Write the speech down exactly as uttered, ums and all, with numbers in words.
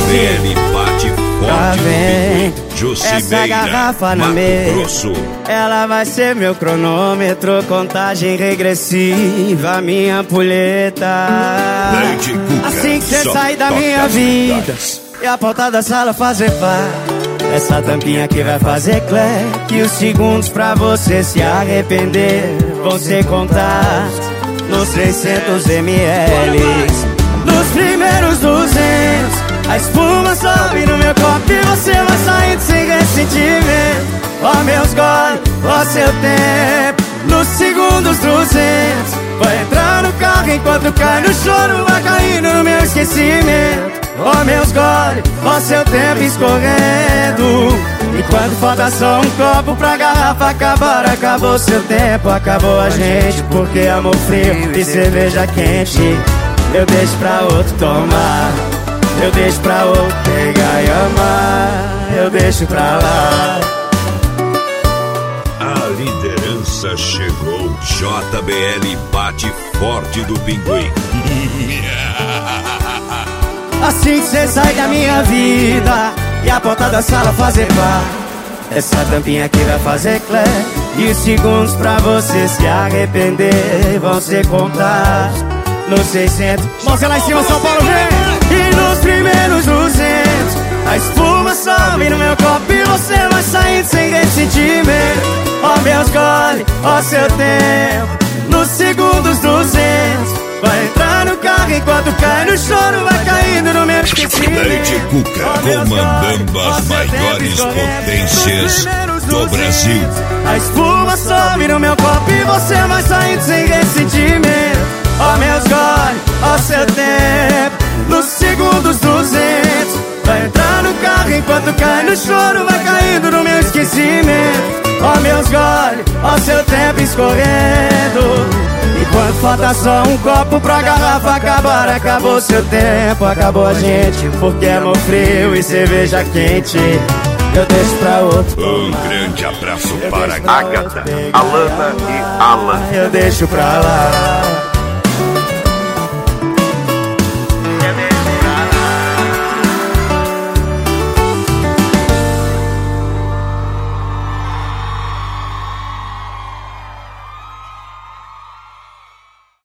L bate Tá forte bem, no essa garrafa na Mato mesa, Grosso. ela vai ser meu cronômetro, contagem regressiva, minha ampulheta. Lady Cuca, Assim que cê só sai da toca minha as vida melhores. e a porta da sala fazer pá, essa tampinha que vai fazer cleque. E os segundos pra você se arrepender vão ser contados nos trezentos mililitros. Nos primeiros duzentos a espuma sobe no meu copo e você vai saindo sem ressentimento. Ó meus goles, ó seu tempo. Nos segundos duzentos vai entrar no carro enquanto cai no choro, vai caindo no meu esquecimento. Ó meus goles, ó seu tempo escorrendo. E quando falta só um copo pra garrafa acabar, acabou seu tempo, acabou a gente. Porque amor frio e cerveja quente eu deixo pra outro tomar, eu deixo pra outro pegar e amar, eu deixo pra lá. A liderança chegou. J B L bate forte do Pinguim. Assim que cê sai da minha vida e a porta da sala fazer pá, essa tampinha aqui vai fazer clé. E os segundos pra você se arrepender vão ser contados nos seiscentos. Mãozinha lá em cima, São Paulo, vem! E nos primeiros duzentos a espuma sobe no meu copo e você vai saindo sem ressentimento. Ó meus goles, ó seu tempo. Nos segundos duzentos vai entrar no carro enquanto cai no choro, vai caindo no meu esquecimento. Lady Cuca comandando as maiores potências do Brasil. A espuma sobe no meu copo e você vai saindo sem ressentimento. Ó meus goles, ó seu tempo. Nos segundos duzentos vai entrar no carro enquanto cai no choro, vai caindo no meu esquecimento. Ó meus goles, ó seu tempo escorrendo. E quando falta só um copo pra garrafa acabar, acabou seu tempo, acabou a gente. Porque amor frio e cerveja quente eu deixo pra outro. Um grande abraço para Agatha, Alana e Alan. Eu deixo pra lá.